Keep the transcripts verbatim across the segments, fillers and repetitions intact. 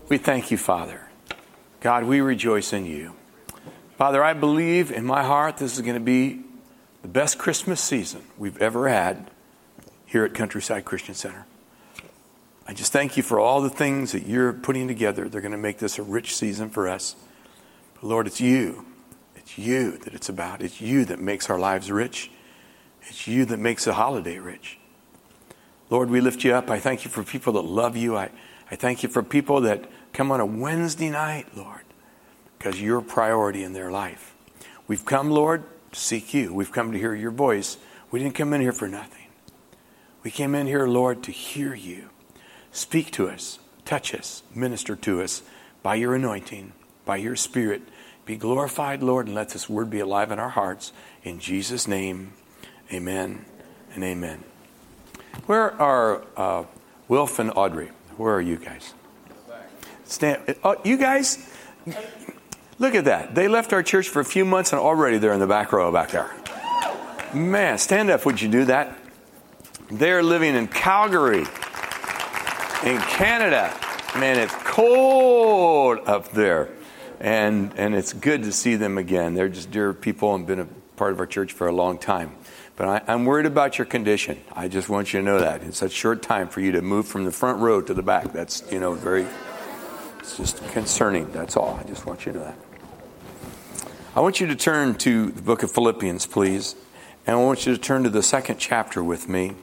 We thank you, Father. God, we rejoice in you. Father, I believe in my heart this is going to be the best Christmas season we've ever had here at Countryside Christian Center. I just thank you for all the things that you're putting together. They're going to make this a rich season for us. But Lord, it's you. It's you that it's about. It's you that makes our lives rich. It's you that makes the holiday rich. Lord, we lift you up. I thank you for people that love you. I, I thank you for people that come on a Wednesday night, Lord, because you're a priority in their life. We've come, Lord, to seek you. We've come to hear your voice. We didn't come in here for nothing. We came in here, Lord, to hear you. Speak to us, touch us, minister to us by your anointing, by your Spirit. Be glorified, Lord, and let this word be alive in our hearts. In Jesus' name, amen and amen. Where are uh, Wilf and Audrey? Where are you guys? Stand, oh, you guys, look at that. They left our church for a few months and already they're in the back row back there. Man, stand up. Would you do that? They're living in Calgary, in Canada. Man, it's cold up there. And and it's good to see them again. They're just dear people and been a part of our church for a long time. But I, I'm worried about your condition. I just want you to know that. It's such short time for you to move from the front row to the back. That's, you know, very, it's just concerning. That's all. I just want you to know that. I want you to turn to the book of Philippians, please. And I want you to turn to the second chapter with me.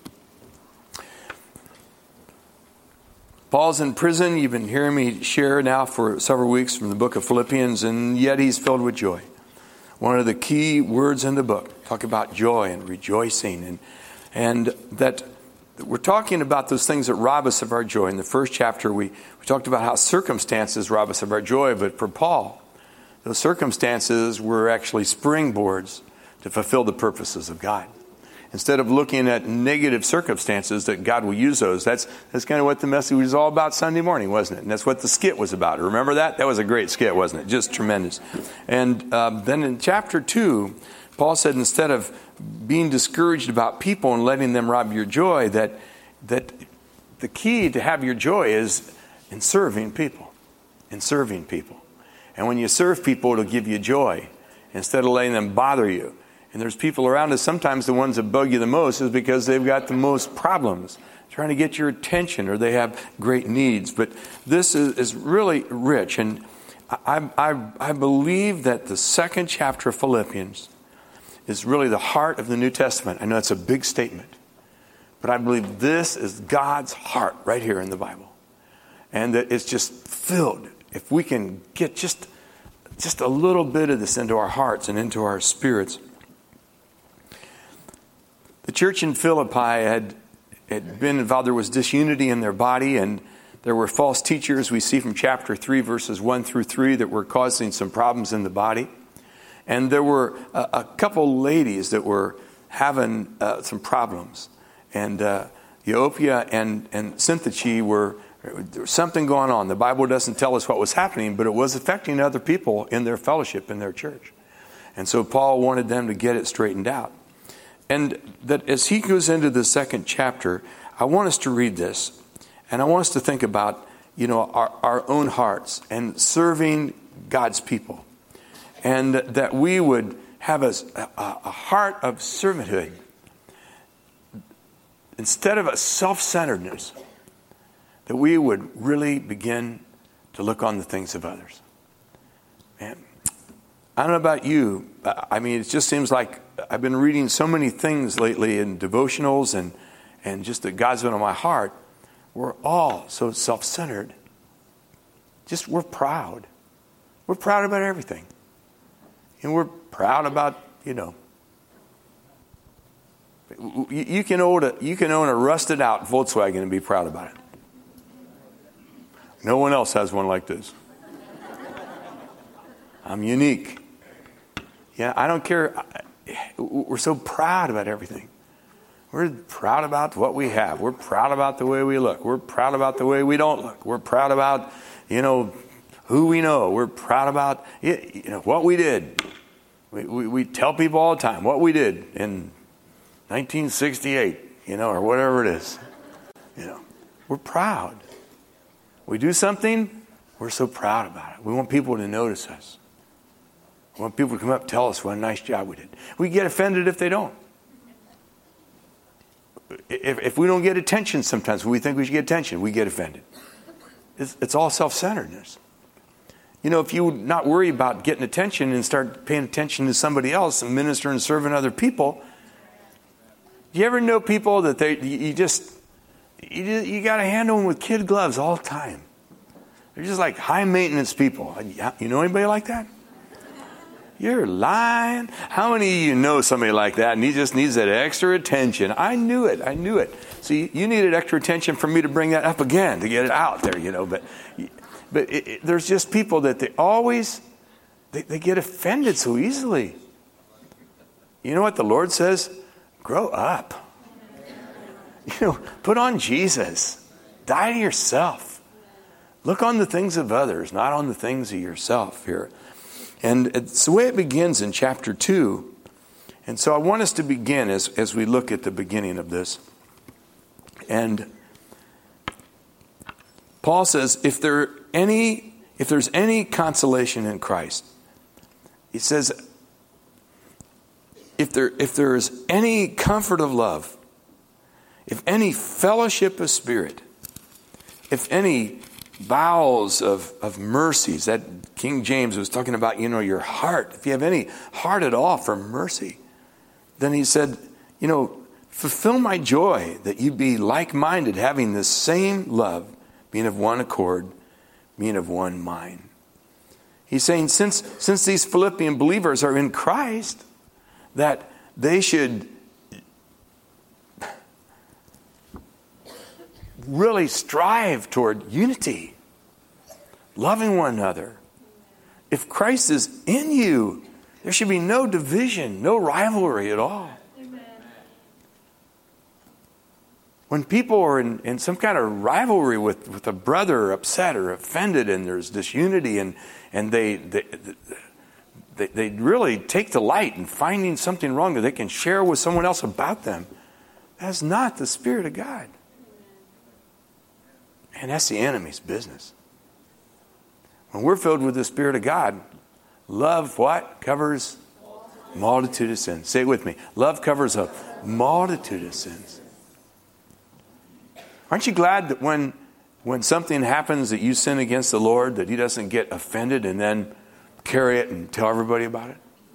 Paul's in prison. You've been hearing me share now for several weeks from the book of Philippians, and yet he's filled with joy. One of the key words in the book, talk about joy and rejoicing, and and that we're talking about those things that rob us of our joy. In the first chapter, we, we talked about how circumstances rob us of our joy, but for Paul, those circumstances were actually springboards to fulfill the purposes of God. Instead of looking at negative circumstances, that God will use those. That's that's kind of what the message was all about Sunday morning, wasn't it? And that's what the skit was about. Remember that? That was a great skit, wasn't it? Just tremendous. And um, then in chapter two, Paul said instead of being discouraged about people and letting them rob your joy, that that the key to have your joy is in serving people. In serving people. And when you serve people, it'll give you joy instead of letting them bother you. And there's people around us, sometimes the ones that bug you the most is because they've got the most problems, trying to get your attention, or they have great needs. But this is, is really rich. And I, I, I believe that the second chapter of Philippians is really the heart of the New Testament. I know it's a big statement, but I believe this is God's heart right here in the Bible. And that it's just filled. If we can get just, just a little bit of this into our hearts and into our spirits. The church in Philippi had, had been involved. There was disunity in their body, and there were false teachers. We see from chapter three, verses one through three, that were causing some problems in the body. And there were a, a couple ladies that were having uh, some problems. And uh, Euodia and, and Syntyche were, there was something going on. The Bible doesn't tell us what was happening, but it was affecting other people in their fellowship, in their church. And so Paul wanted them to get it straightened out. And that as he goes into the second chapter, I want us to read this. And I want us to think about, you know, our, our own hearts and serving God's people. And that we would have a, a, a heart of servanthood. Instead of a self-centeredness, that we would really begin to look on the things of others. Man, I don't know about you. I mean, it just seems like I've been reading so many things lately in devotionals and, and just that God's been on my heart. We're all so self-centered. Just we're proud. We're proud about everything. And we're proud about, you know, you, you can own a you can own a rusted out Volkswagen and be proud about it. No one else has one like this. I'm unique. Yeah, I don't care. We're so proud about everything. We're proud about what we have. We're proud about the way we look. We're proud about the way we don't look. We're proud about, you know, who we know. We're proud about, you know, what we did. We, we, we tell people all the time what we did in nineteen sixty-eight, you know, or whatever it is. You know, we're proud. We do something, we're so proud about it. We want people to notice us. We want people to come up and tell us what a nice job we did. We get offended if they don't. If, if we don't get attention sometimes, when we think we should get attention, we get offended. It's, it's all self-centeredness. You know, if you would not worry about getting attention and start paying attention to somebody else and ministering and serving other people, do you ever know people that they you just, you, you got to handle them with kid gloves all the time? They're just like high maintenance people. You know anybody like that? You're lying. How many of you know somebody like that and he just needs that extra attention? I knew it. I knew it. See, you needed extra attention for me to bring that up again, to get it out there, you know. But but it, it, there's just people that they always, they, they get offended so easily. You know what the Lord says? Grow up. You know, put on Jesus. Die to yourself. Look on the things of others, not on the things of yourself here. And it's the way it begins in chapter two. And so I want us to begin as, as we look at the beginning of this. And Paul says, if there any if there's any consolation in Christ, he says, if there if there is any comfort of love, if any fellowship of spirit, if any bowels of, of mercies, that King James was talking about, you know, your heart. If you have any heart at all for mercy, then he said, you know, fulfill my joy that you be like-minded, having the same love, being of one accord, being of one mind. He's saying since, since these Philippian believers are in Christ, that they should really strive toward unity, loving one another. If Christ is in you, there should be no division, no rivalry at all. Amen. When people are in, in some kind of rivalry with, with a brother, upset or offended, and there's disunity, and, and they, they, they, they really take delight in finding something wrong that they can share with someone else about them, that's not the Spirit of God. And that's the enemy's business. When we're filled with the Spirit of God, love what? Covers multitude of sins. Say it with me. Love covers a multitude of sins. Aren't you glad that when, when something happens that you sin against the Lord, that he doesn't get offended and then carry it and tell everybody about it?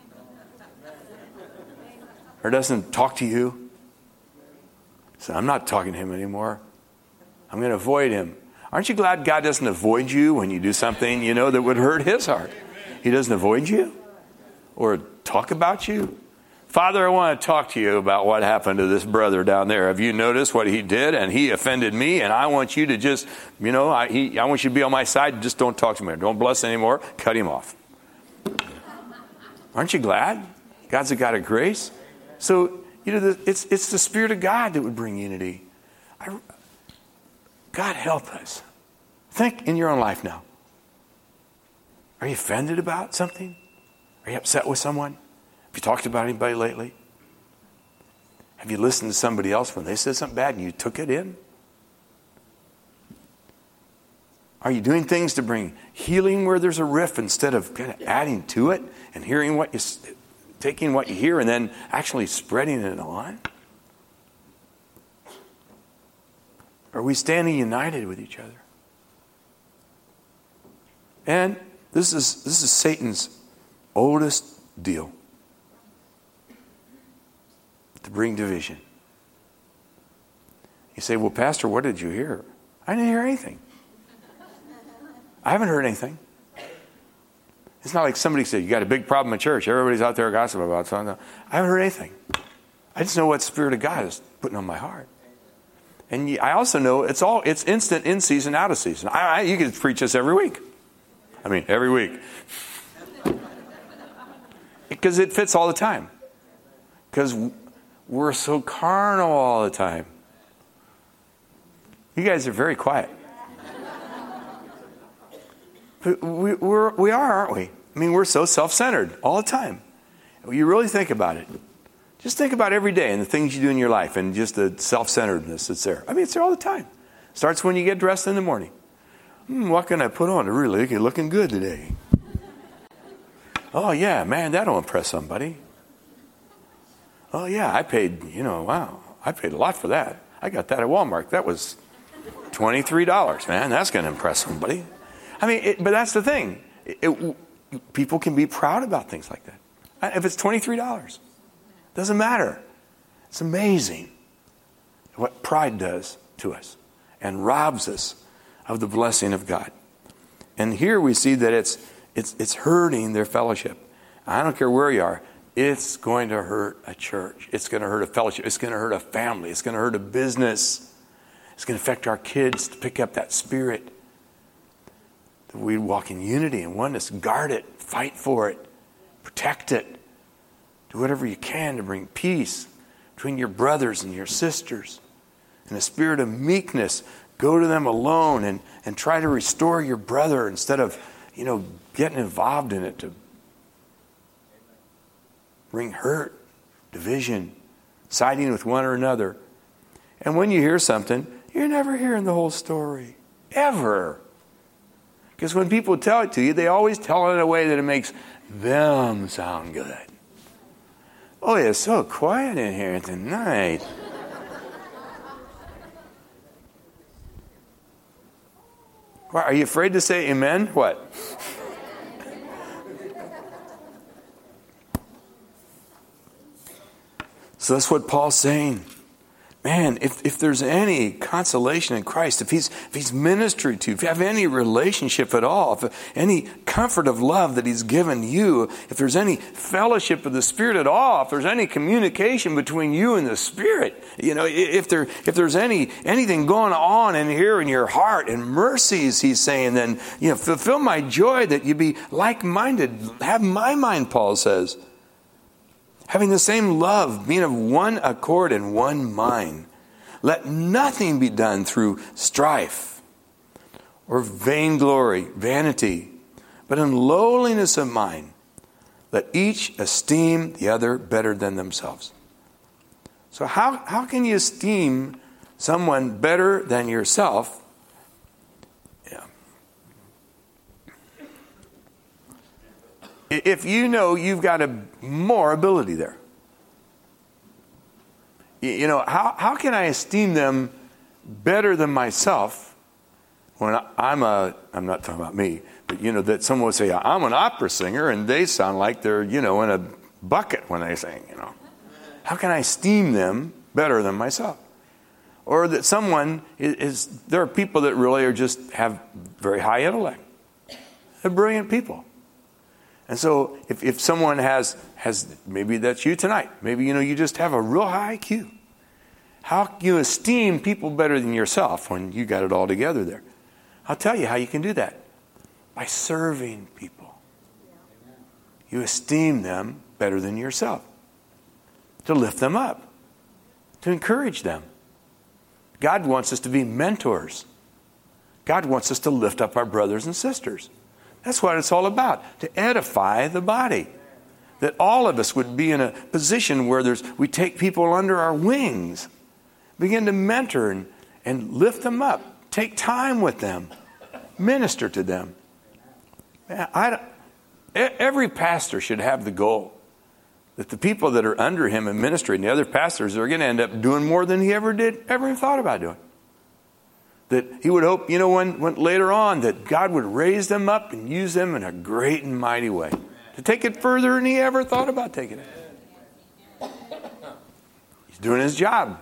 Or doesn't talk to you? So I'm not talking to him anymore. I'm going to avoid him. Aren't you glad God doesn't avoid you when you do something, you know, that would hurt his heart? He doesn't avoid you or talk about you. Father, I want to talk to you about what happened to this brother down there. Have you noticed what he did? And he offended me, and I want you to just, you know, I, he, I want you to be on my side. Just don't talk to me. Don't bless anymore. Cut him off. Aren't you glad? God's a God of grace. So, you know, the, it's, it's the Spirit of God that would bring unity. I, God help us. Think in your own life now. Are you offended about something? Are you upset with someone? Have you talked about anybody lately? Have you listened to somebody else when they said something bad and you took it in? Are you doing things to bring healing where there's a rift instead of kind of adding to it and hearing what you, taking what you hear and then actually spreading it on? Are we standing united with each other? And this is this is Satan's oldest deal. To bring division. You say, well, Pastor, what did you hear? I didn't hear anything. I haven't heard anything. It's not like somebody said, you got a big problem in church. Everybody's out there gossiping about something. I haven't heard anything. I just know what the Spirit of God is putting on my heart. And I also know it's all it's instant in season, out of season. I, I, you can preach this every week. I mean, every week. Because it fits all the time. Because we're so carnal all the time. You guys are very quiet. But we, we're, we are, aren't we? I mean, we're so self-centered all the time. You really think about it. Just think about every day and the things you do in your life and just the self-centeredness that's there. I mean, it's there all the time. Starts when you get dressed in the morning. Hmm, what can I put on to really get looking good today? Oh, yeah, man, that'll impress somebody. Oh, yeah, I paid, you know, wow, I paid a lot for that. I got that at Walmart. That was twenty-three dollars, man. That's going to impress somebody. I mean, it, but that's the thing. It, it, people can be proud about things like that. If it's twenty-three dollars, doesn't matter. It's amazing what pride does to us and robs us of the blessing of God. And here we see that it's it's it's hurting their fellowship. I don't care where you are. It's going to hurt a church. It's going to hurt a fellowship. It's going to hurt a family. It's going to hurt a business. It's going to affect our kids to pick up that spirit. That we walk in unity and oneness. Guard it. Fight for it. Protect it. Do whatever you can to bring peace between your brothers and your sisters. In a spirit of meekness, go to them alone and, and try to restore your brother instead of, you know, getting involved in it to bring hurt, division, siding with one or another. And when you hear something, you're never hearing the whole story. Ever. Because when people tell it to you, they always tell it in a way that it makes them sound good. Oh, it's so quiet in here tonight. What, are you afraid to say amen? What? So that's what Paul's saying. Man, if, if there's any consolation in Christ, if he's if he's ministered to you, if you have any relationship at all, if any comfort of love that he's given you, if there's any fellowship of the Spirit at all, if there's any communication between you and the Spirit, you know, if there if there's any anything going on in here in your heart and mercies, he's saying, then, you know, fulfill my joy that you be like-minded. Have my mind, Paul says. Having the same love, being of one accord and one mind. Let nothing be done through strife or vainglory, vanity, but in lowliness of mind, let each esteem the other better than themselves. So how, how can you esteem someone better than yourself? Yeah. If you know you've got a more ability there. You know, how, how can I esteem them better than myself when I'm a, I'm not talking about me, but you know, that someone would say, I'm an opera singer, and they sound like they're, you know, in a bucket when they sing, you know. How can I esteem them better than myself? Or that someone is, is there are people that really are just have very high intellect. They're brilliant people. And so if, if someone has, has, maybe that's you tonight. Maybe, you know, you just have a real high I Q. How can you esteem people better than yourself when you got it all together there? I'll tell you how you can do that. By serving people. You esteem them better than yourself. To lift them up. To encourage them. God wants us to be mentors. God wants us to lift up our brothers and sisters. That's what it's all about, to edify the body. That all of us would be in a position where there's we take people under our wings, begin to mentor and, and lift them up, take time with them, minister to them. I, every pastor should have the goal that the people that are under him in ministry and the other pastors are going to end up doing more than he ever did, ever even thought about doing. That he would hope, you know, when, when later on that God would raise them up and use them in a great and mighty way. To take it further than he ever thought about taking it. He's doing his job.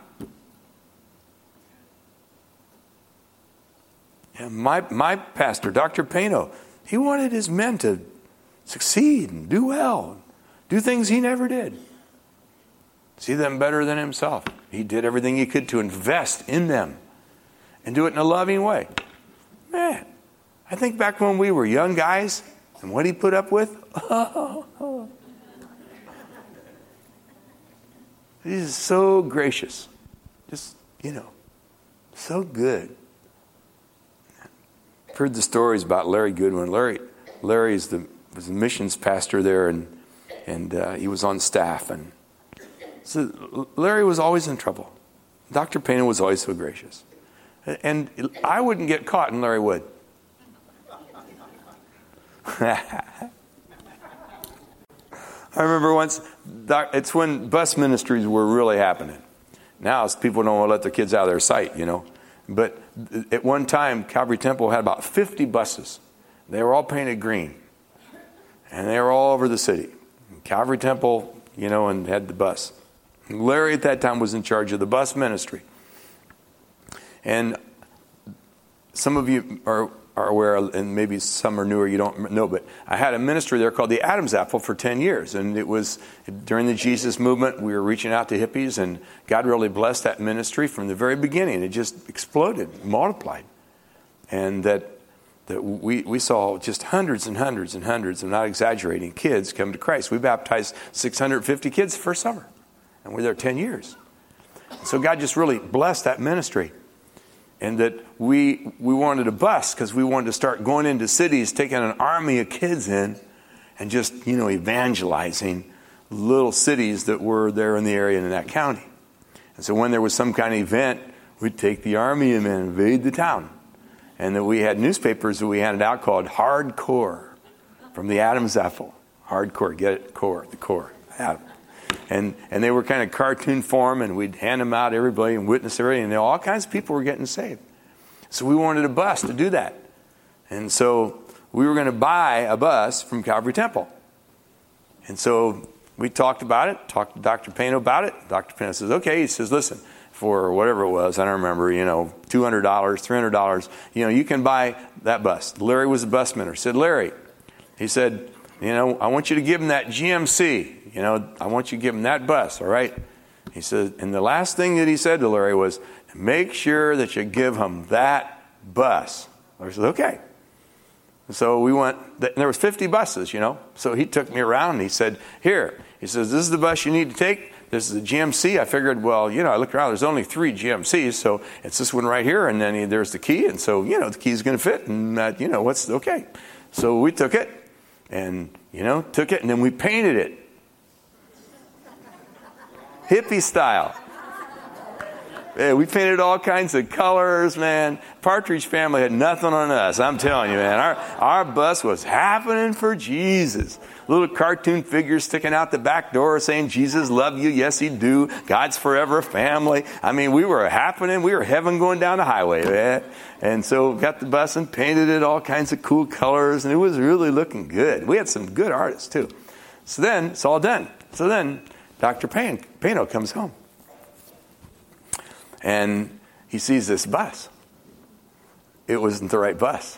And my, my pastor, Doctor Pano, he wanted his men to succeed and do well. Do things he never did. See them better than himself. He did everything he could to invest in them. And do it in a loving way. Man, I think back when we were young guys and what he put up with. Oh, he is so gracious. Just, you know, so good. I've heard the stories about Larry Goodwin. Larry Larry's the, was the missions pastor there, and, and uh, he was on staff. And so Larry was always in trouble. Doctor Payne was always so gracious. And I wouldn't get caught, and Larry would. I remember once, it's when bus ministries were really happening. Now people don't want to let their kids out of their sight, you know. But at one time, Calvary Temple had about fifty buses. They were all painted green. And they were all over the city. Calvary Temple, you know, and had the bus. Larry at that time was in charge of the bus ministry. And some of you are, are aware, and maybe some are newer, you don't know, but I had a ministry there called the Adam's Apple for ten years. And it was during the Jesus movement, we were reaching out to hippies, and God really blessed that ministry from the very beginning. It just exploded, multiplied. And that that we, we saw just hundreds and hundreds and hundreds, I'm not exaggerating, kids come to Christ. We baptized six hundred fifty kids the first summer, and we were there ten years. So God just really blessed that ministry. And that we we wanted a bus because we wanted to start going into cities, taking an army of kids in, and just, you know, evangelizing little cities that were there in the area and in that county. And so when there was some kind of event, we'd take the army and invade the town. And then we had newspapers that we handed out called Hardcore, from the Adam's Apple. Hardcore, get it? Core, the core. Adam. And and they were kind of cartoon form, and we'd hand them out to everybody and witness everybody, and all kinds of people were getting saved. So we wanted a bus to do that. And so we were going to buy a bus from Calvary Temple. And so we talked about it, talked to Doctor Payno about it. Doctor Payno says, okay. He says, listen, for whatever it was, I don't remember, you know, two hundred dollars, three hundred dollars, you know, you can buy that bus. Larry was a bus minister. He said, Larry, he said, you know, I want you to give him that G M C. You know, I want you to give him that bus, all right? He said, and the last thing that he said to Larry was, make sure that you give him that bus. Larry said, okay. And so we went, and there was fifty buses, you know. So he took me around and he said, here. He says, this is the bus you need to take. This is the G M C. I figured, well, you know, I looked around. There's only three G M Cs, so it's this one right here, and then he, there's the key. And so, you know, the key's going to fit, and, uh, you know, what's okay. So we took it, and, you know, took it, and then we painted it. Hippie style. Yeah, we painted all kinds of colors, man. Partridge Family had nothing on us. I'm telling you, man. Our our bus was happening for Jesus. Little cartoon figures sticking out the back door saying, Jesus love you. Yes, he do. God's forever family. I mean, we were happening. We were heaven going down the highway, man. And so got the bus and painted it all kinds of cool colors. And it was really looking good. We had some good artists, too. So then, it's all done. So then, Doctor Payne, Payno comes home. And he sees this bus. It wasn't the right bus.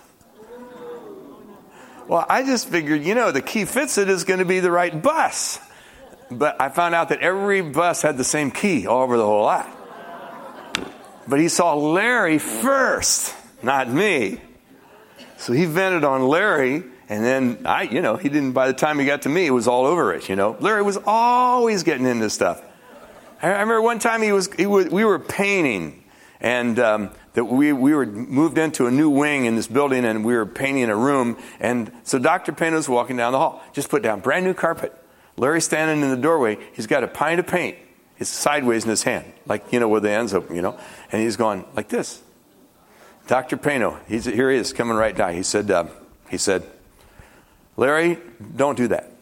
Well, I just figured, you know, the key fits it is going to be the right bus. But I found out that every bus had the same key all over the whole lot. But he saw Larry first, not me. So he vented on Larry. And then, I, you know, he didn't, by the time he got to me, it was all over it, you know. Larry was always getting into stuff. I remember one time he was, he was we were painting, and um, that we, we were moved into a new wing in this building, and we were painting a room. And so Doctor Payno was walking down the hall, just put down brand new carpet. Larry's standing in the doorway. He's got a pint of paint. It's sideways in his hand, like, you know, where the end's open, you know. And he's going like this. Doctor Payno, he's, here he is, coming right down. He said, uh, he said, Larry, don't do that.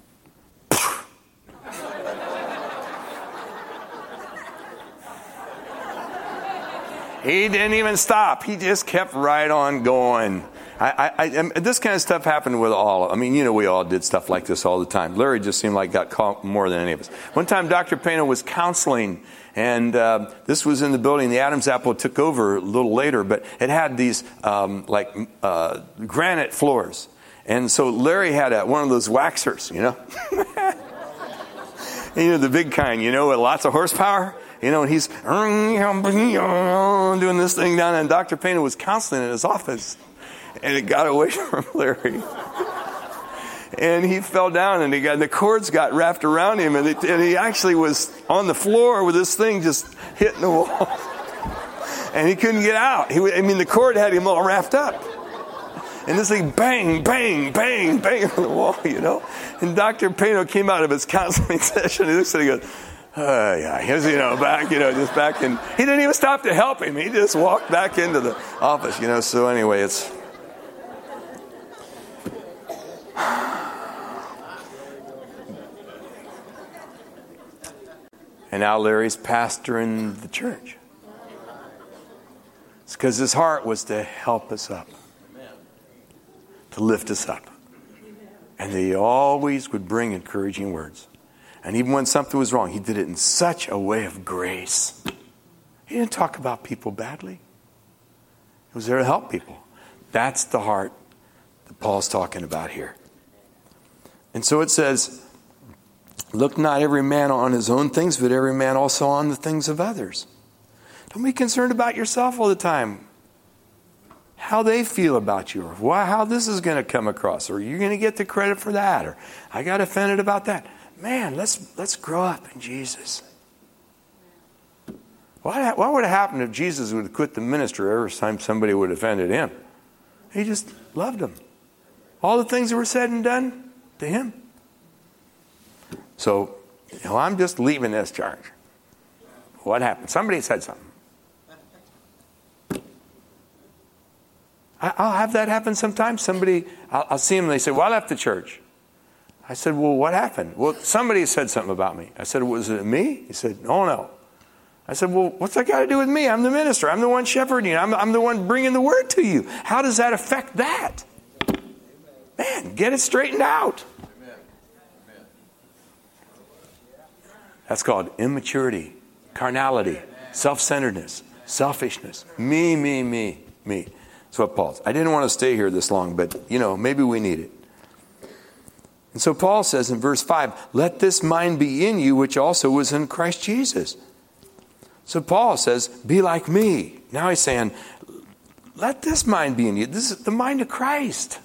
He didn't even stop. He just kept right on going. I, I, I, this kind of stuff happened with all. I mean, you know, we all did stuff like this all the time. Larry just seemed like got caught more than any of us. One time, Doctor Payno was counseling, and uh, this was in the building. The Adam's Apple took over a little later, but it had these um, like uh, granite floors. And so Larry had a, one of those waxers, you know. You know, the big kind, you know, with lots of horsepower. You know, and he's doing this thing down, and Doctor Payno was counseling in his office. And it got away from Larry. And he fell down, and he got, the cords got wrapped around him, and, it, and he actually was on the floor with this thing just hitting the wall. And he couldn't get out. He, I mean, the cord had him all wrapped up. And this thing bang, bang, bang, bang on the wall, you know. And Doctor Payno came out of his counseling session, and he looks at him and goes, oh, yeah, he's, you know, back, you know, just back in. He didn't even stop to help him. He just walked back into the office, you know. So anyway, it's... And now Larry's pastoring the church. It's because his heart was to help us up, to lift us up. And he always would bring encouraging words. And even when something was wrong, he did it in such a way of grace. He didn't talk about people badly. He was there to help people. That's the heart that Paul's talking about here. And so it says, look not every man on his own things, but every man also on the things of others. Don't be concerned about yourself all the time. How they feel about you, or why, how this is going to come across, or you're going to get the credit for that, or I got offended about that. Man, let's let's grow up in Jesus. What, what would have happened if Jesus would have quit the ministry every time somebody would have offended him? He just loved them. All the things that were said and done to him. So, you know, I'm just leaving this charge. What happened? Somebody said something. I'll have that happen sometimes. Somebody, I'll, I'll see them and they say, well, I left the church. I said, well, what happened? Well, somebody said something about me. I said, was it me? He said, oh, no. I said, well, what's that got to do with me? I'm the minister. I'm the one shepherding. I'm, I'm the one bringing the word to you. How does that affect that? Man, get it straightened out. That's called immaturity, carnality, self-centeredness, selfishness. Me, me, me, me. That's what Paul's. I didn't want to stay here this long, but, you know, maybe we need it. And so Paul says in verse five, let this mind be in you, which also was in Christ Jesus. So Paul says, be like me. Now he's saying, let this mind be in you. This is the mind of Christ.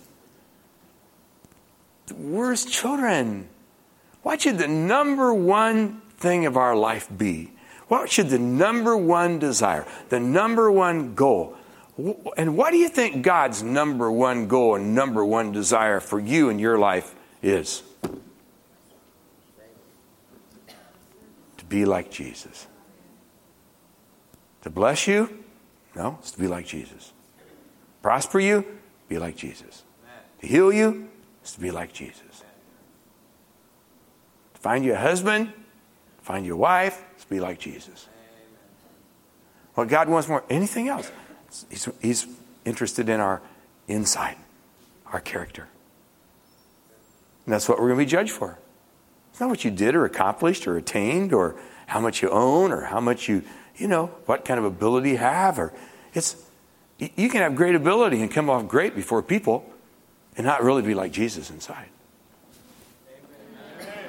We're his children. What should the number one thing of our life be? What should the number one desire, the number one goal? And what do you think God's number one goal and number one desire for you in your life is? To be like Jesus. To bless you? No, it's to be like Jesus. Prosper you? Be like Jesus. To heal you? It's to be like Jesus. To find you a husband? Find you a wife? It's to be like Jesus. What God wants more, anything else. He's, he's interested in our inside, our character. And that's what we're going to be judged for. It's not what you did or accomplished or attained or how much you own or how much you, you know, what kind of ability you have. Or it's you can have great ability and come off great before people and not really be like Jesus inside. Amen.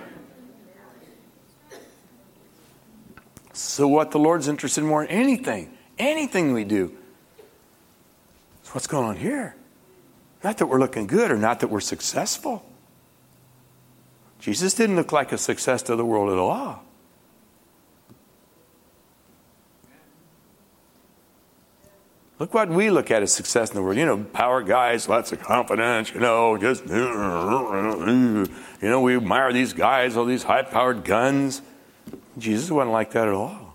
So what the Lord's interested in more in anything, anything we do, what's going on here? Not that we're looking good or not that we're successful. Jesus didn't look like a success to the world at all. Look what we look at as success in the world. You know, power guys, lots of confidence, you know, just, you know, we admire these guys, all these high-powered guns. Jesus wasn't like that at all.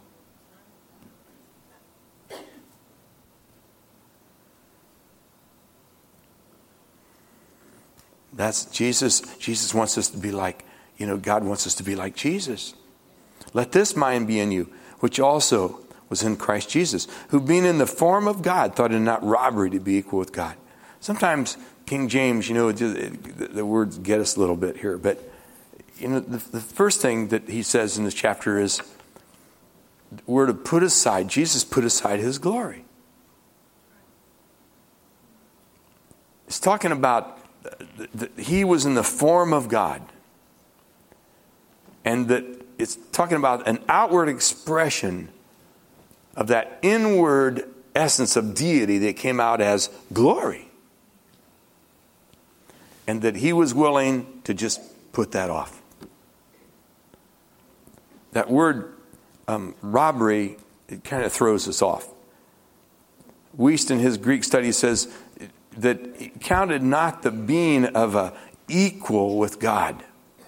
That's Jesus. Jesus wants us to be like, you know, God wants us to be like Jesus. Let this mind be in you, which also was in Christ Jesus, who being in the form of God, thought it not robbery to be equal with God. Sometimes King James, you know, the, the words get us a little bit here, but you know, the, the first thing that he says in this chapter is we're to put aside, Jesus put aside his glory. It's talking about that he was in the form of God. And that it's talking about an outward expression of that inward essence of deity that came out as glory. And that he was willing to just put that off. That word um, robbery, it kind of throws us off. Wuest in his Greek study says that he counted not the being of a equal with God.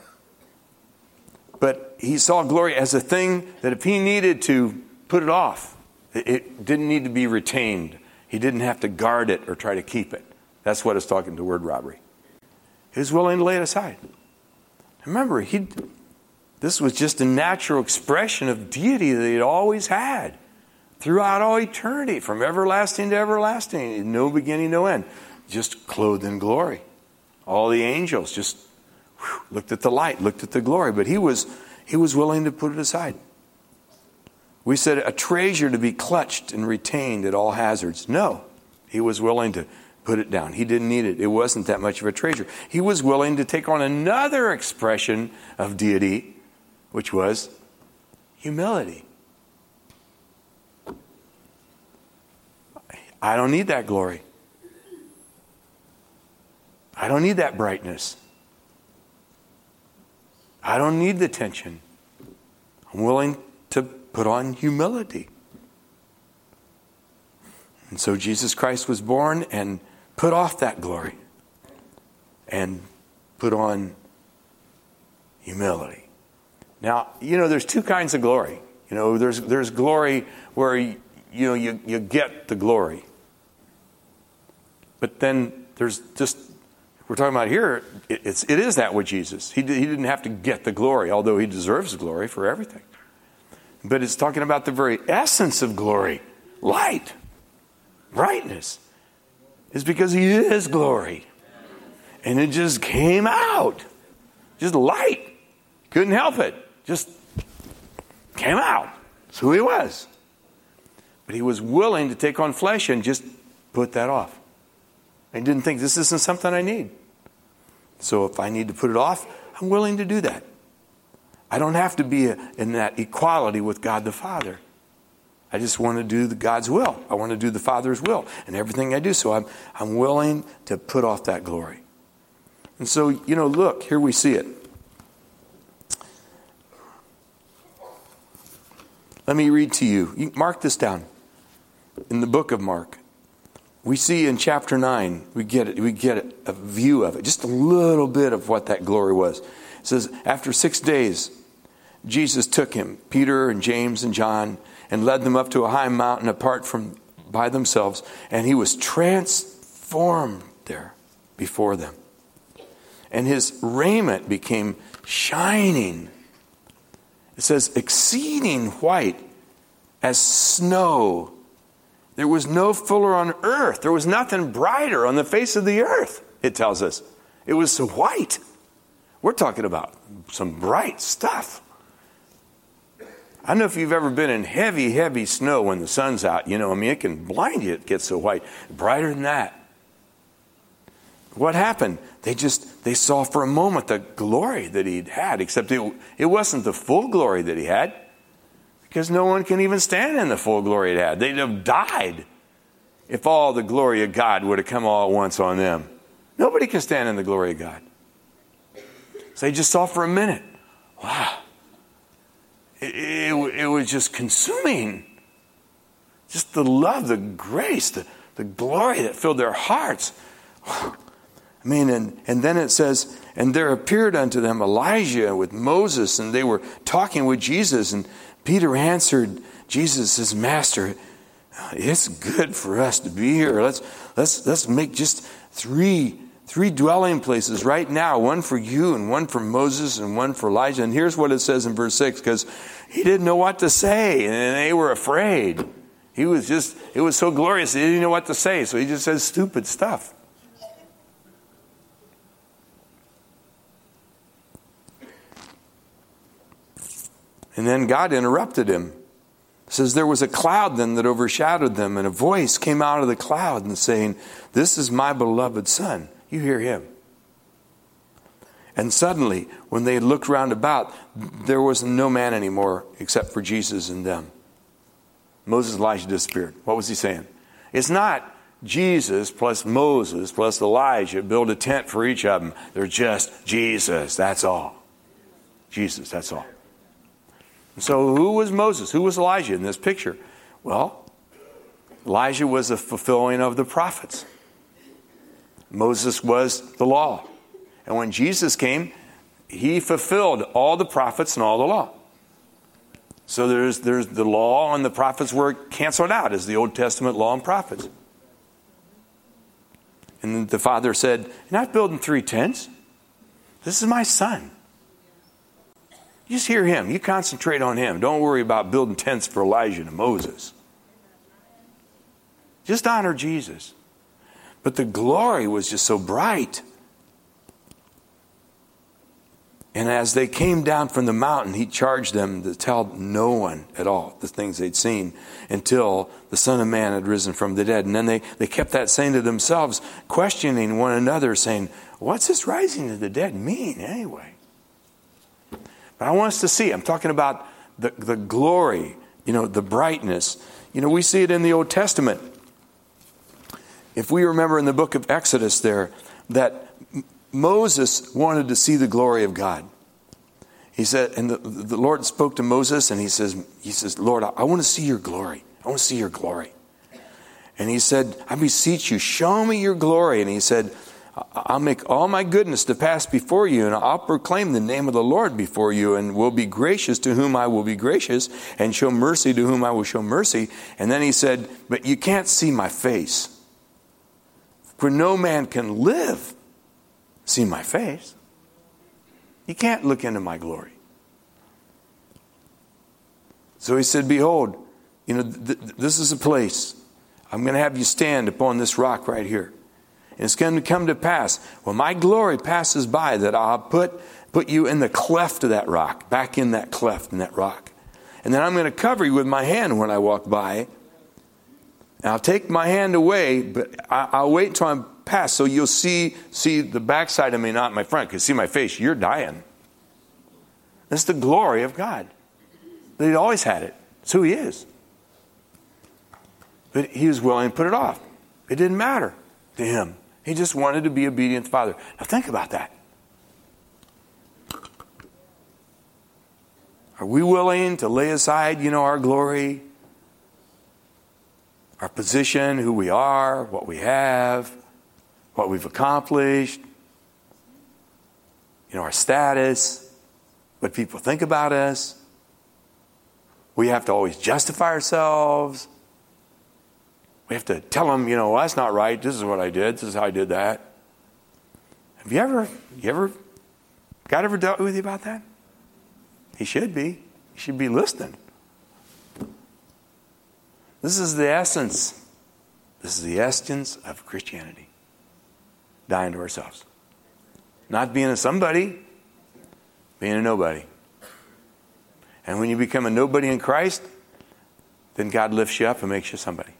But he saw glory as a thing that if he needed to put it off, it didn't need to be retained. He didn't have to guard it or try to keep it. That's what it's talking the word robbery. He was willing to lay it aside. Remember, he This was just a natural expression of deity that he'd always had throughout all eternity, from everlasting to everlasting, no beginning, no end, just clothed in glory. All the angels just whew, looked at the light, looked at the glory, but he was he was willing to put it aside. We said a treasure to be clutched and retained at all hazards. No, he was willing to put it down. He didn't need it. It wasn't that much of a treasure. He was willing to take on another expression of deity, which was humility. I don't need that glory. I don't need that brightness. I don't need the tension. I'm willing to put on humility. And so Jesus Christ was born and put off that glory and put on humility. Now, you know, there's two kinds of glory. You know, there's there's glory where, you, you know, you, you get the glory. But then there's just, we're talking about here, it, it's, it is that with Jesus. He, he didn't have to get the glory, although he deserves the glory for everything. But it's talking about the very essence of glory, light, brightness. It's because he is glory. And it just came out. Just light. Couldn't help it. Just came out. That's who he was. But he was willing to take on flesh and just put that off. He didn't think, this isn't something I need. So if I need to put it off, I'm willing to do that. I don't have to be a, in that equality with God the Father. I just want to do the God's will. I want to do the Father's will in everything I do. So I'm, I'm willing to put off that glory. And so, you know, look, here we see it. Let me read to you. You mark this down. In the book of Mark, we see in chapter nine, we get it, we get it, a view of it, just a little bit of what that glory was. It says, after six days, Jesus took him, Peter and James and John, and led them up to a high mountain apart from by themselves, and he was transformed there before them. And his raiment became shining. It says, exceeding white as snow. There was no fuller on earth. There was nothing brighter on the face of the earth, it tells us. It was so white. We're talking about some bright stuff. I don't know if you've ever been in heavy, heavy snow when the sun's out. You know, I mean, it can blind you. It gets so white. Brighter than that. What happened? They just, they saw for a moment the glory that he'd had, except it, it wasn't the full glory that he had, because no one can even stand in the full glory it had. They'd have died if all the glory of God would have come all at once on them. Nobody can stand in the glory of God. So they just saw for a minute. Wow. It, it, it was just consuming. Just the love, the grace, the, the glory that filled their hearts. I mean, and, and then it says, and there appeared unto them Elijah with Moses, and they were talking with Jesus, and Peter answered Jesus, his master, it's good for us to be here. Let's let's let's make just three three dwelling places right now, one for you and one for Moses and one for Elijah. And here's what it says in verse six, because he didn't know what to say, and they were afraid. He was just, it was so glorious, he didn't know what to say, so he just says stupid stuff. And then God interrupted him. It says, there was a cloud then that overshadowed them, and a voice came out of the cloud and saying, this is my beloved Son. You hear him. And suddenly, when they looked round about, there was no man anymore except for Jesus and them. Moses and Elijah disappeared. What was he saying? It's not Jesus plus Moses plus Elijah. Build a tent for each of them. They're just Jesus. That's all. Jesus, that's all. So who was Moses? Who was Elijah in this picture? Well, Elijah was a fulfilling of the prophets. Moses was the law. And when Jesus came, he fulfilled all the prophets and all the law. So there's there's the law and the prophets were canceled out as the Old Testament law and prophets. And the Father said, you're not building three tents. This is my Son. You just hear him. You concentrate on him. Don't worry about building tents for Elijah and Moses. Just honor Jesus. But the glory was just so bright. And as they came down from the mountain, he charged them to tell no one at all the things they'd seen until the Son of Man had risen from the dead. And then they, they kept that saying to themselves, questioning one another, saying, what's this rising to the dead mean anyway? But I want us to see, I'm talking about the, the glory, you know, the brightness. You know, we see it in the Old Testament. If we remember in the book of Exodus there, that Moses wanted to see the glory of God. He said, and the, the Lord spoke to Moses and he says, he says, Lord, I, I want to see your glory. I want to see your glory. And he said, I beseech you, show me your glory. And he said, I'll make all my goodness to pass before you, and I'll proclaim the name of the Lord before you, and will be gracious to whom I will be gracious, and show mercy to whom I will show mercy. And then he said, but you can't see my face, for no man can live see my face. You can't look into my glory. So he said, behold, you know, th- th- this is a place. I'm going to have you stand upon this rock right here. And it's going to come to pass, when my glory passes by, that I'll put, put you in the cleft of that rock, back in that cleft in that rock. And then I'm going to cover you with my hand when I walk by. And I'll take my hand away, but I, I'll wait until I'm past, so you'll see see the backside of me, not my front. Because see my face, you're dying. That's the glory of God. He always had it. It's who he is. But he was willing to put it off. It didn't matter to him. He just wanted to be obedient to the Father. Now think about that. Are we willing to lay aside, you know, our glory, our position, who we are, what we have, what we've accomplished, you know, our status, what people think about us? We have to always justify ourselves. We have to tell them, you know, well, that's not right. This is what I did. This is how I did that. Have you ever, you ever, God ever dealt with you about that? He should be. He should be listening. This is the essence. This is the essence of Christianity. Dying to ourselves. Not being a somebody, being a nobody. And when you become a nobody in Christ, then God lifts you up and makes you somebody.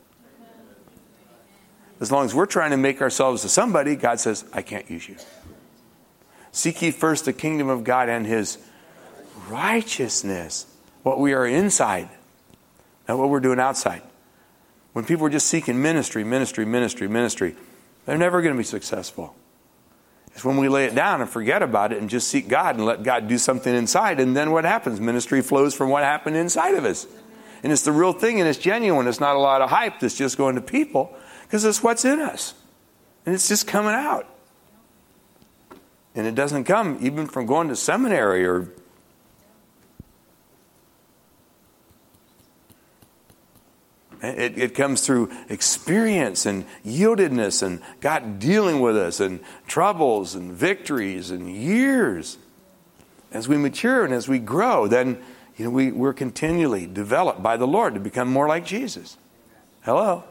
As long as we're trying to make ourselves a somebody, God says, I can't use you. Seek ye first the kingdom of God and his righteousness. What we are inside, not what we're doing outside. When people are just seeking ministry, ministry, ministry, ministry, they're never going to be successful. It's when we lay it down and forget about it and just seek God and let God do something inside. And then what happens? Ministry flows from what happened inside of us. And it's the real thing, and it's genuine. It's not a lot of hype that's just going to people, because it's what's in us. And it's just coming out. And it doesn't come even from going to seminary or It, it comes through experience and yieldedness and God dealing with us and troubles and victories and years. As we mature and as we grow, then you know we, we're continually developed by the Lord to become more like Jesus. Hello?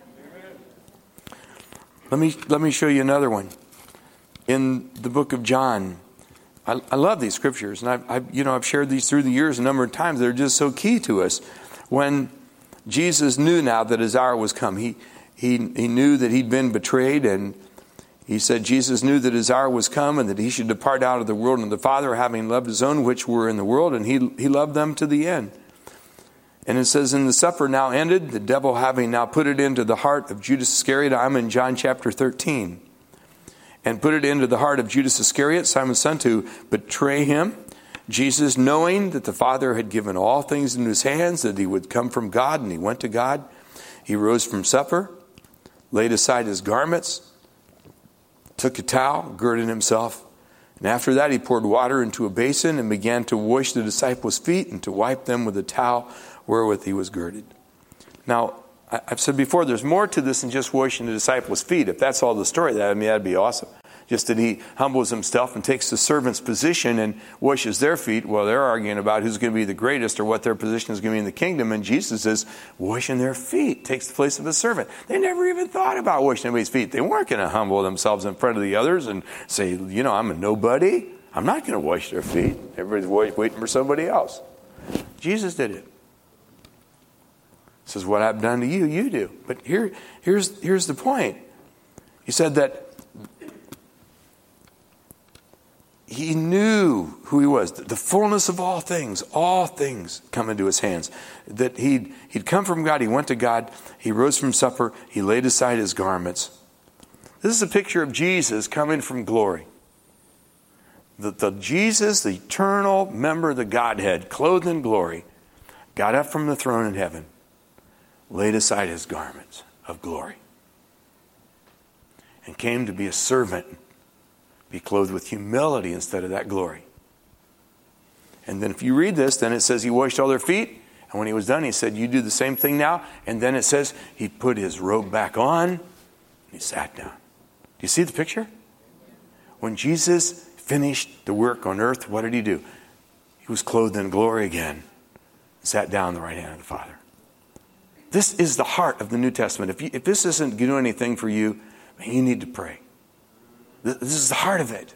Let me let me show you another one. In the book of John, I, I love these scriptures, and I've, I've you know I've shared these through the years a number of times. They're just so key to us. When Jesus knew now that his hour was come. He, he, he knew that he'd been betrayed, and he said Jesus knew that his hour was come and that he should depart out of the world, and the Father, having loved his own which were in the world, and he, he loved them to the end. And it says, and the supper now ended, the devil having now put it into the heart of Judas Iscariot. I'm in John chapter thirteen. And put it into the heart of Judas Iscariot, Simon's son, to betray him. Jesus, knowing that the Father had given all things into his hands, that he would come from God, and he went to God, he rose from supper, laid aside his garments, took a towel, girded himself, and after that he poured water into a basin and began to wash the disciples' feet and to wipe them with the towel wherewith he was girded. Now, I've said before, there's more to this than just washing the disciples' feet. If that's all the story, that I mean, that'd be awesome. just that he humbles himself and takes the servant's position and washes their feet. Well, they're arguing about who's going to be the greatest or what their position is going to be in the kingdom. And Jesus is washing their feet, takes the place of a servant. They never even thought about washing anybody's feet. They weren't going to humble themselves in front of the others and say, you know, I'm a nobody. I'm not going to wash their feet. Everybody's waiting for somebody else. Jesus did it. Says, what I've done to you, you do. But here, here's, here's the point. He said that he knew who he was. The fullness of all things, all things come into his hands. That he'd, he'd come from God, he went to God, he rose from supper, he laid aside his garments. This is a picture of Jesus coming from glory. The, the Jesus, the eternal member of the Godhead, clothed in glory, got up from the throne in heaven, laid aside his garments of glory, and came to be a servant, be clothed with humility instead of that glory. And then if you read this, then it says he washed all their feet. And when he was done, he said, you do the same thing now. And then it says he put his robe back on and he sat down. Do you see the picture? When Jesus finished the work on earth, what did he do? He was clothed in glory again, sat down on the right hand of the Father. This is the heart of the New Testament. If, you, if this isn't doing anything for you, you need to pray. This is the heart of it.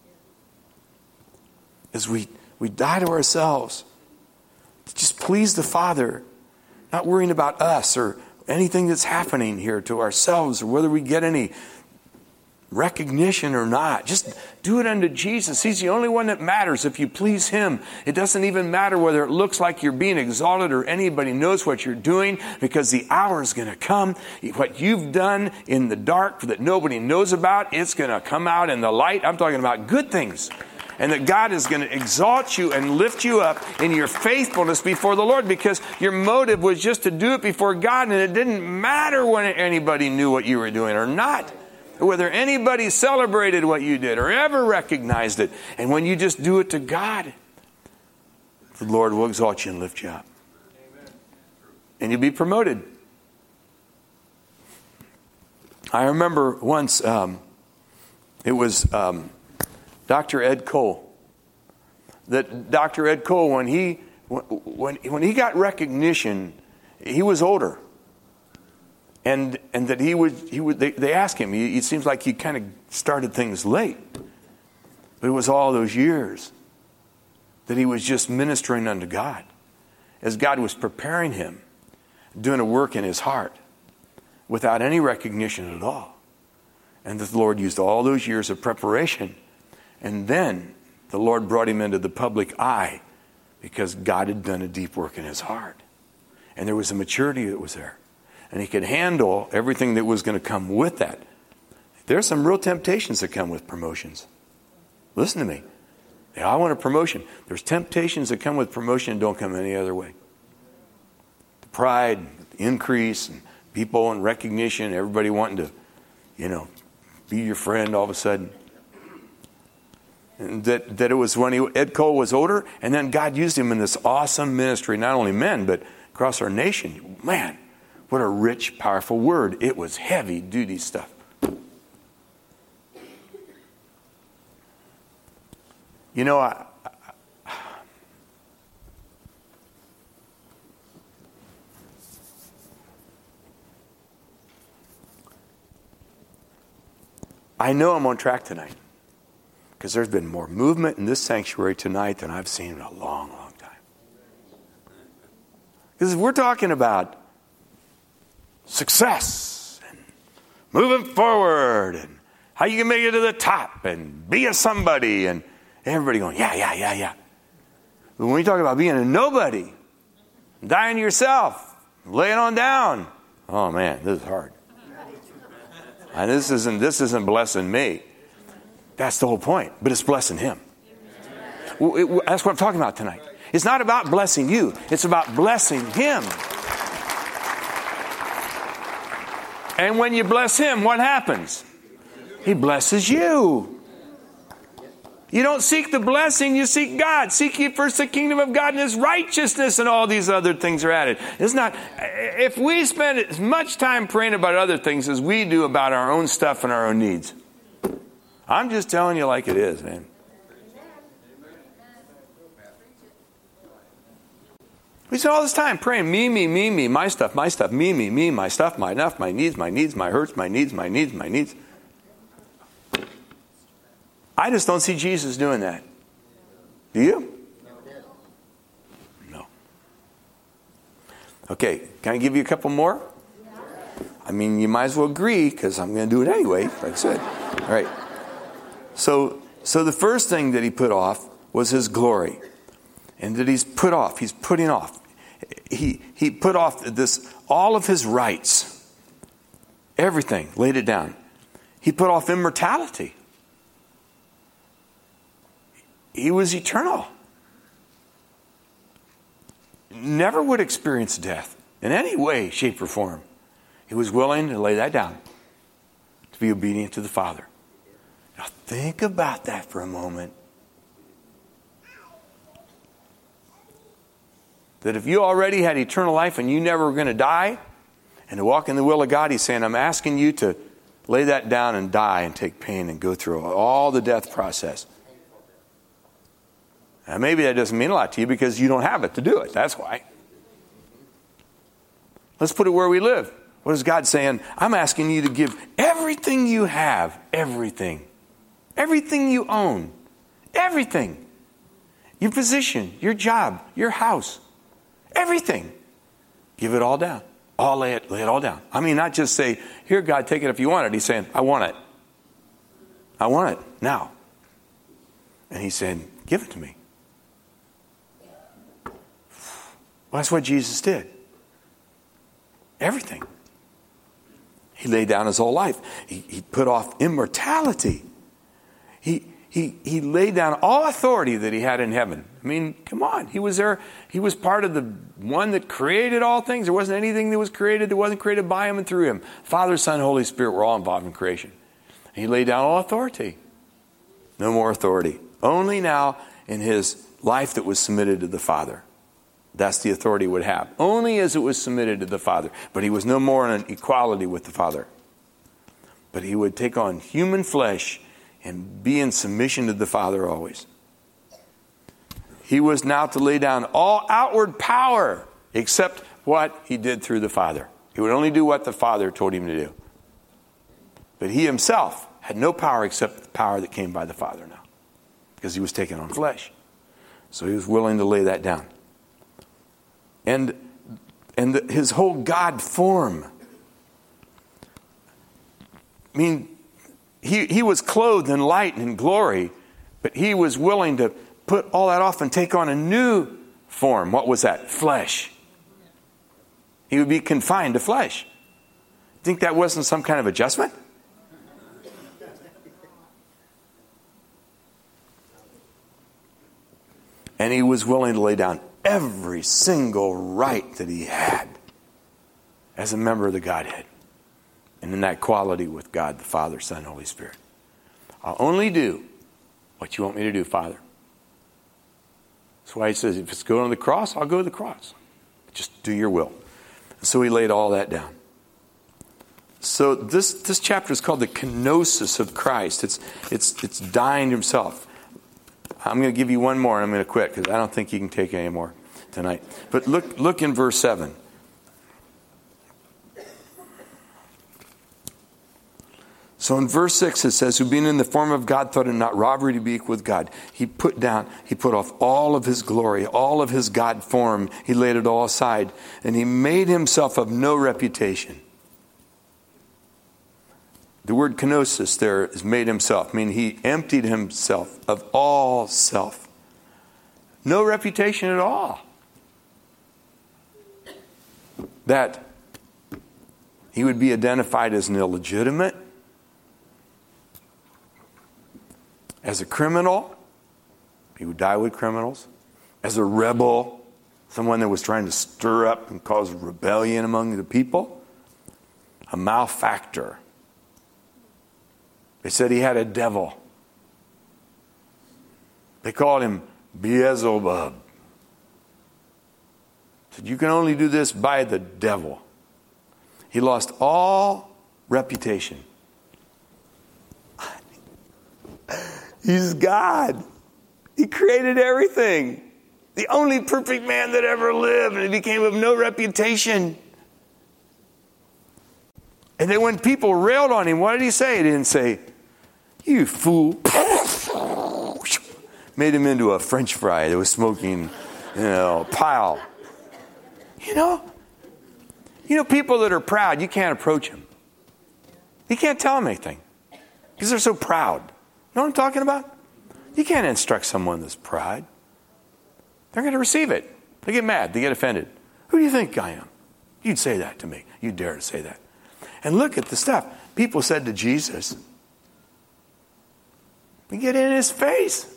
As we, we die to ourselves, to just please the Father, not worrying about us or anything that's happening here to ourselves or whether we get any recognition or not. Just do it unto Jesus. He's the only one that matters. If you please him, it doesn't even matter whether it looks like you're being exalted or anybody knows what you're doing, because the hour is going to come. What you've done in the dark that nobody knows about, it's going to come out in the light. I'm talking about good things. And that God is going to exalt you and lift you up in your faithfulness before the Lord, because your motive was just to do it before God, and it didn't matter when anybody knew what you were doing or not. Whether anybody celebrated what you did or ever recognized it. And when you just do it to God, the Lord will exalt you and lift you up. Amen. And you'll be promoted. I remember once, um, it was um, Doctor Ed Cole. That Doctor Ed Cole, when he, when, when he got recognition, he was older. And and that he would he would they, they asked him. He, it seems like he kind of started things late, but it was all those years that he was just ministering unto God, as God was preparing him, doing a work in his heart, without any recognition at all. And the Lord used all those years of preparation, and then the Lord brought him into the public eye, because God had done a deep work in his heart, and there was a maturity that was there. And he could handle everything that was going to come with that. There are some real temptations that come with promotions. Listen to me. Yeah, I want a promotion. There's temptations that come with promotion and don't come any other way. The pride, the increase, and people and recognition, everybody wanting to, you know, be your friend all of a sudden. And that, that it was when he, Ed Cole was older, and then God used him in this awesome ministry, not only men, but across our nation. Man. What a rich, powerful word. It was heavy-duty stuff. You know, I, I know I'm on track tonight, because there's been more movement in this sanctuary tonight than I've seen in a long, long time. Because if we're talking about success and moving forward and how you can make it to the top and be a somebody, and everybody going, yeah, yeah, yeah, yeah. But when you talk about being a nobody, dying yourself, laying on down, oh man, this is hard. And this isn't this isn't blessing me. That's the whole point. But it's blessing him. Well, it, that's what I'm talking about tonight. It's not about blessing you. It's about blessing him. And when you bless him, what happens? He blesses you. You don't seek the blessing, you seek God. Seek ye first the kingdom of God and his righteousness, and all these other things are added. It's not, if we spend as much time praying about other things as we do about our own stuff and our own needs, I'm just telling you like it is, man. We spend all this time praying, me, me, me, me, my stuff, my stuff, me, me, me, my stuff, my enough, my needs, my needs, my hurts, my needs, my needs, my needs. I just don't see Jesus doing that. Do you? No. Okay, can I give you a couple more? I mean, you might as well agree, because I'm going to do it anyway, like I said. All right. So, so the first thing that he put off was his glory. And that he's put off, he's putting off. He he put off this, all of his rights. Everything, laid it down. He put off immortality. He was eternal. Never would experience death in any way, shape, or form. He was willing to lay that down, to be obedient to the Father. Now think about that for a moment. That if you already had eternal life and you never were going to die, and to walk in the will of God, he's saying, I'm asking you to lay that down and die and take pain and go through all the death process. Now maybe that doesn't mean a lot to you because you don't have it to do it. That's why. Let's put it where we live. What is God saying? I'm asking you to give everything you have, everything. Everything you own. Everything. Your position, your job, your house. Everything. Give it all down. All lay it, lay it all down. I mean, not just say, here, God, take it if you want it. He's saying, I want it. I want it now. And he's saying, give it to me. Well, that's what Jesus did. Everything. He laid down his whole life. He, he put off immortality. He He, he laid down all authority that he had in heaven. I mean, come on. He was there. He was part of the one that created all things. There wasn't anything that was created that wasn't created by him and through him. Father, Son, Holy Spirit were all involved in creation. He laid down all authority. No more authority. Only now in his life that was submitted to the Father. That's the authority he would have. Only as it was submitted to the Father. But he was no more in an equality with the Father. But he would take on human flesh and be in submission to the Father always. He was now to lay down all outward power except what he did through the Father. He would only do what the Father told him to do. But he himself had no power except the power that came by the Father now. Because he was taking on flesh. So he was willing to lay that down. And, and the, his whole God form. I mean, He, he was clothed in light and in glory, but he was willing to put all that off and take on a new form. What was that? Flesh. He would be confined to flesh. Think that wasn't some kind of adjustment? And he was willing to lay down every single right that he had as a member of the Godhead. And in that quality with God, the Father, Son, Holy Spirit. I'll only do what you want me to do, Father. That's why he says, if it's going to the cross, I'll go to the cross. Just do your will. So he laid all that down. So this, this chapter is called the kenosis of Christ. It's, it's, it's dying to himself. I'm going to give you one more and I'm going to quit because I don't think you can take any more tonight. But look, look in verse seven. So in verse six it says, who being in the form of God thought it not robbery to be equal with God. He put down, he put off all of his glory, all of his God form. He laid it all aside. And he made himself of no reputation. The word kenosis there is made himself, meaning he emptied himself of all self. No reputation at all. That he would be identified as an illegitimate, as a criminal, he would die with criminals. As a rebel, someone that was trying to stir up and cause rebellion among the people. A malefactor. They said he had a devil. They called him Beelzebub. Said you can only do this by the devil. He lost all reputation. He's God. He created everything. The only perfect man that ever lived, and he became of no reputation. And then when people railed on him, what did he say? He didn't say, you fool. Made him into a French fry that was smoking, you know, pile. You know? You know, people that are proud, you can't approach them. You can't tell them anything. Because they're so proud. You know what I'm talking about? You can't instruct someone that's proud. They're going to receive it. They get mad. They get offended. Who do you think I am? You'd say that to me. You dare to say that. And look at the stuff. People said to Jesus, we get in his face.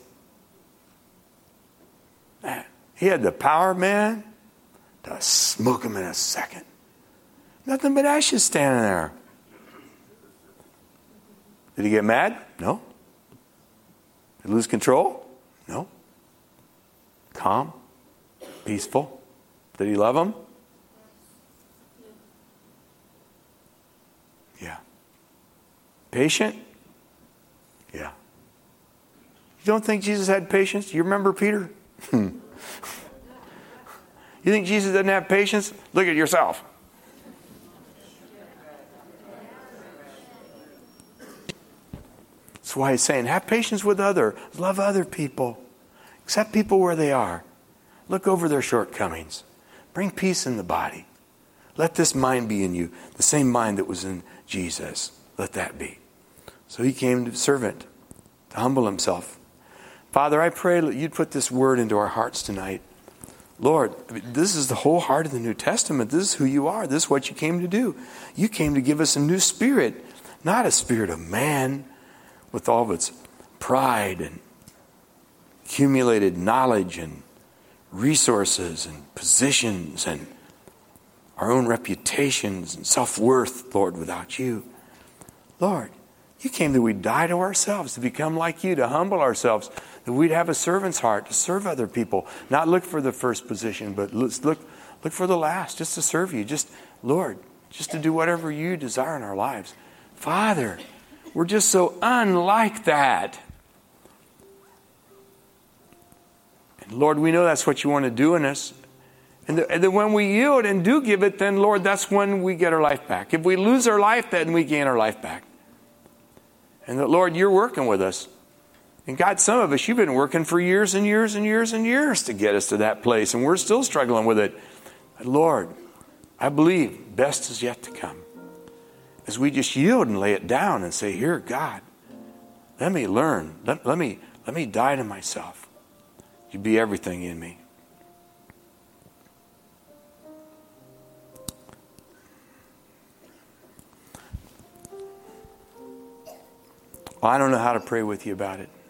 Man, he had the power, man, to smoke him in a second. Nothing but ashes standing there. Did he get mad? No. Did he lose control? No. Calm, peaceful. Did he love him? Yeah. Patient? Yeah. You don't think Jesus had patience? You remember Peter? You think Jesus doesn't have patience? Look at yourself. That's why he's saying, have patience with others. Love other people. Accept people where they are. Look over their shortcomings. Bring peace in the body. Let this mind be in you. The same mind that was in Jesus. Let that be. So he came to servant, to humble himself. Father, I pray that you'd put this word into our hearts tonight. Lord, I mean, this is the whole heart of the New Testament. This is who you are. This is what you came to do. You came to give us a new spirit, not a spirit of man with all of its pride and accumulated knowledge and resources and positions and our own reputations and self-worth, Lord, without you. Lord, you came that we'd die to ourselves, to become like you, to humble ourselves, that we'd have a servant's heart, to serve other people, not look for the first position, but let's look, look for the last, just to serve you, just, Lord, just to do whatever you desire in our lives. Father, we're just so unlike that. And Lord, we know that's what you want to do in us. And, the, and then when we yield and do give it, then Lord, that's when we get our life back. If we lose our life, then we gain our life back. And that, Lord, you're working with us. And God, some of us, you've been working for years and years and years and years to get us to that place. And we're still struggling with it. But Lord, I believe best is yet to come. As we just yield and lay it down and say, here, God, let me learn. Let, let me, let me die to myself. You be everything in me. Well, I don't know how to pray with you about it.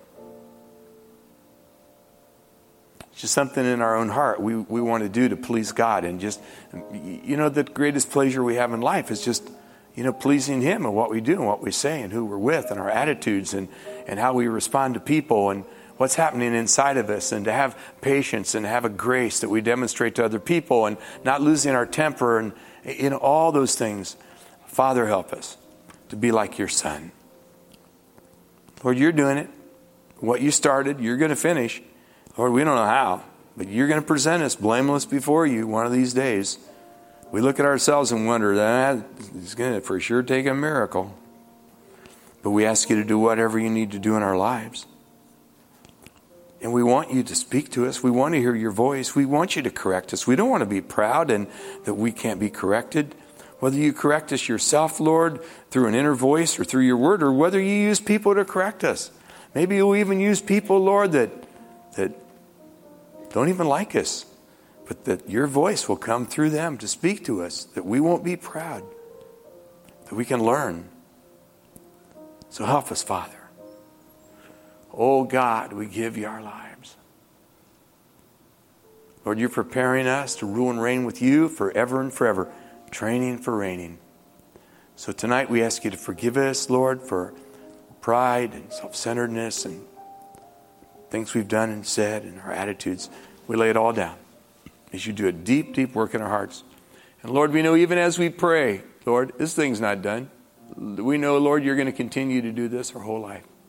It's just something in our own heart we, we want to do to please God. And just, you know, the greatest pleasure we have in life is just, you know, pleasing Him and what we do and what we say and who we're with and our attitudes and, and how we respond to people and what's happening inside of us, and to have patience and have a grace that we demonstrate to other people and not losing our temper and, you know, all those things. Father, help us to be like your Son. Lord, you're doing it. What you started, you're going to finish. Lord, we don't know how, but you're going to present us blameless before you one of these days. We look at ourselves and wonder, that it's going to for sure take a miracle. But we ask you to do whatever you need to do in our lives. And we want you to speak to us. We want to hear your voice. We want you to correct us. We don't want to be proud and that we can't be corrected. Whether you correct us yourself, Lord, through an inner voice or through your word, or whether you use people to correct us. Maybe you'll even use people, Lord, that, that don't even like us. But that your voice will come through them to speak to us, that we won't be proud, that we can learn. So help us, Father. Oh God, we give you our lives. Lord, you're preparing us to rule and reign with you forever and forever, training for reigning. So tonight we ask you to forgive us, Lord, for pride and self-centeredness and things we've done and said and our attitudes. We lay it all down as you do a deep, deep work in our hearts. And Lord, we know even as we pray, Lord, this thing's not done. We know, Lord, you're going to continue to do this our whole life.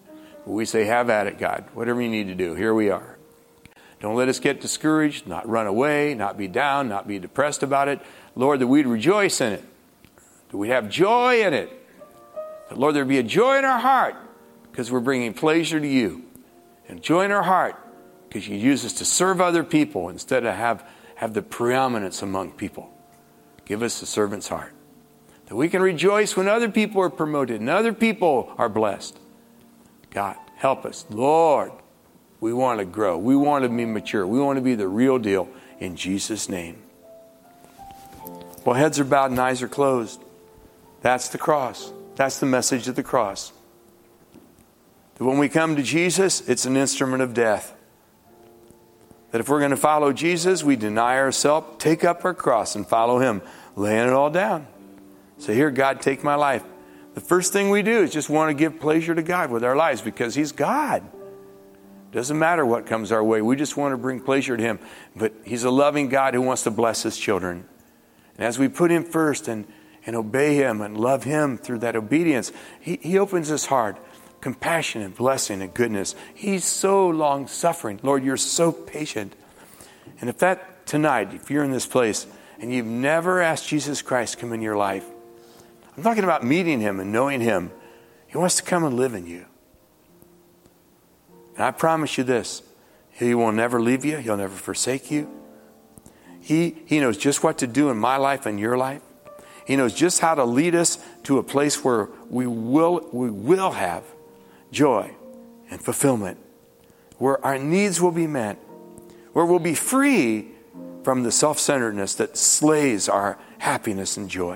We say, have at it, God. Whatever you need to do, here we are. Don't let us get discouraged, not run away, not be down, not be depressed about it. Lord, that we'd rejoice in it. That we'd have joy in it. That, Lord, there'd be a joy in our heart because we're bringing pleasure to you. And joy in our heart because you use us to serve other people instead of have, have the preeminence among people. Give us a servant's heart. That we can rejoice when other people are promoted and other people are blessed. God, help us. Lord, we want to grow. We want to be mature. We want to be the real deal in Jesus' name. Well, heads are bowed and eyes are closed. That's the cross. That's the message of the cross. That when we come to Jesus, it's an instrument of death. That if we're going to follow Jesus, we deny ourselves, take up our cross and follow him, laying it all down. Say, here, God, take my life. The first thing we do is just want to give pleasure to God with our lives because he's God. Doesn't matter what comes our way. We just want to bring pleasure to him. But he's a loving God who wants to bless his children. And as we put him first and, and obey him and love him through that obedience, he, he opens his heart. Compassion and blessing and goodness. He's so long-suffering. Lord, you're so patient. And if that tonight, if you're in this place and you've never asked Jesus Christ to come in your life, I'm talking about meeting him and knowing him. He wants to come and live in you. And I promise you this, he will never leave you. He'll never forsake you. He, he knows just what to do in my life and your life. He knows just how to lead us to a place where we will, we will have joy and fulfillment, where our needs will be met, where we'll be free from the self-centeredness that slays our happiness and joy.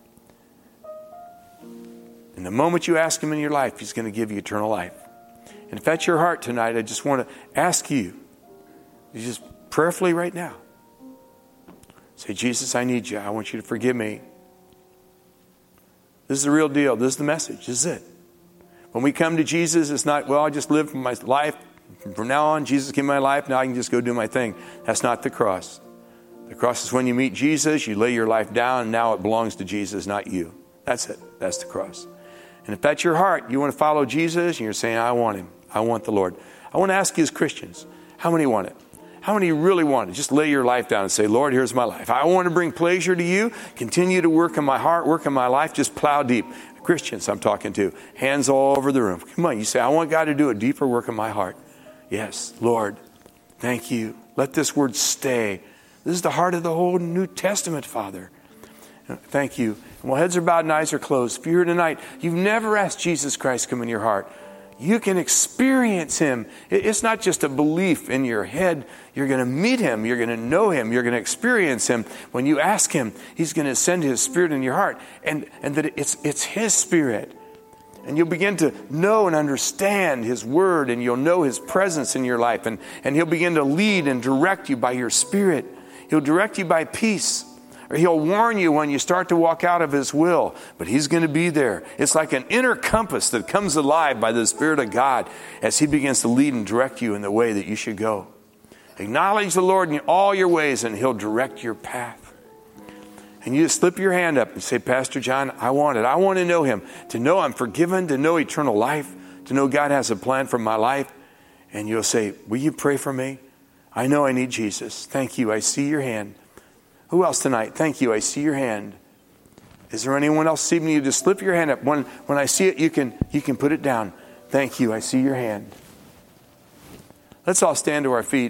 And the moment you ask him in your life, he's going to give you eternal life. And if that's your heart tonight, I just want to ask you, you just prayerfully right now, say, Jesus, I need you. I want you to forgive me. This is the real deal. This is the message. This is it. When we come to Jesus, it's not, well, I just live my life. From now on, Jesus gave me my life. Now I can just go do my thing. That's not the cross. The cross is when you meet Jesus, you lay your life down, and now it belongs to Jesus, not you. That's it. That's the cross. And if that's your heart, you want to follow Jesus, and you're saying, I want him. I want the Lord. I want to ask you as Christians, how many want it? How many really want it? Just lay your life down and say, Lord, here's my life. I want to bring pleasure to you. Continue to work in my heart, work in my life. Just plow deep. Christians I'm talking to, hands all over the room. Come on, you say, I want God to do a deeper work in my heart. Yes, Lord, thank you. Let this word stay. This is the heart of the whole New Testament, Father. Thank you. And while heads are bowed and eyes are closed, if you're here tonight, you've never asked Jesus Christ to come in your heart, you can experience him. It's not just a belief in your head. You're going to meet him. You're going to know him. You're going to experience him. When you ask him, he's going to send his spirit in your heart. And, and that it's, it's his spirit. And you'll begin to know and understand his word. And you'll know his presence in your life. And, and he'll begin to lead and direct you by your spirit. He'll direct you by peace. Or he'll warn you when you start to walk out of his will. But he's going to be there. It's like an inner compass that comes alive by the Spirit of God as he begins to lead and direct you in the way that you should go. Acknowledge the Lord in all your ways and he'll direct your path. And you just slip your hand up and say, Pastor John, I want it. I want to know him. To know I'm forgiven, to know eternal life, to know God has a plan for my life. And you'll say, will you pray for me? I know I need Jesus. Thank you. I see your hand. Who else tonight? Thank you. I see your hand. Is there anyone else seeing you? Just slip your hand up. When, when I see it, you can, you can put it down. Thank you. I see your hand. Let's all stand to our feet.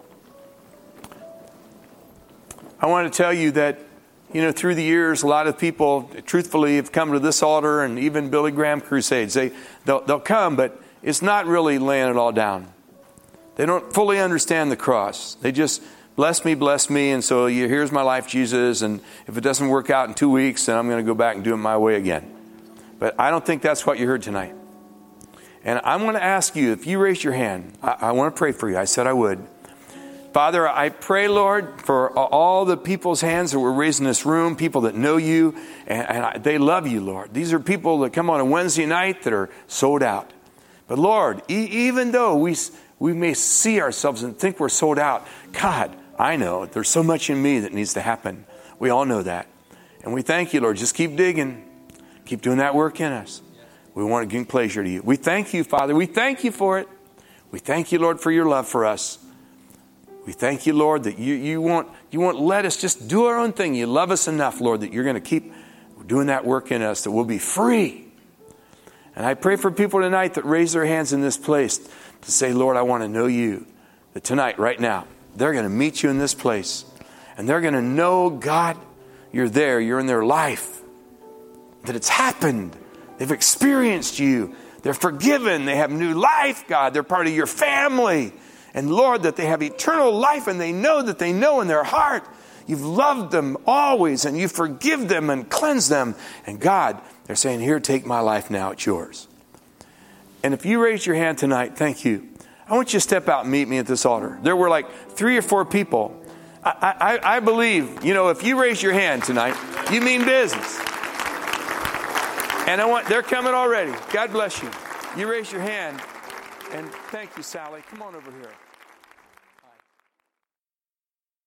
I want to tell you that, you know, through the years, a lot of people, truthfully, have come to this altar and even Billy Graham crusades. They, they'll, they'll come, but it's not really laying it all down. They don't fully understand the cross. They just... Bless me, bless me, and so you, here's my life, Jesus, and if it doesn't work out in two weeks, then I'm going to go back and do it my way again. But I don't think that's what you heard tonight. And I'm going to ask you, if you raise your hand, I, I want to pray for you. I said I would. Father, I pray, Lord, for all the people's hands that were raised in this room, people that know you, and, and I, they love you, Lord. These are people that come on a Wednesday night that are sold out. But Lord, e- even though we, we may see ourselves and think we're sold out, God, I know there's so much in me that needs to happen. We all know that. And we thank you, Lord. Just keep digging. Keep doing that work in us. We We want to bring pleasure to you. We thank you, Father. We thank you for it. We thank you, Lord, for your love for us. We thank you, Lord, that you, you, won't, you won't let us just do our own thing. You love us enough, Lord, that you're going to keep doing that work in us, that we'll be free. And I pray for people tonight that raise their hands in this place to say, Lord, I want to know you. That tonight, right now, they're going to meet you in this place. And they're going to know, God, you're there. You're in their life. That it's happened. They've experienced you. They're forgiven. They have new life, God. They're part of your family. And Lord, that they have eternal life and they know that they know in their heart you've loved them always and you forgive them and cleanse them. And God, they're saying, here, take my life now. It's yours. And if you raised your hand tonight, thank you. I want you to step out and meet me at this altar. There were like three or four people. I, I, I believe, you know, if you raise your hand tonight, you mean business. And I want, they're coming already. God bless you. You raise your hand. And thank you, Sally. Come on over here.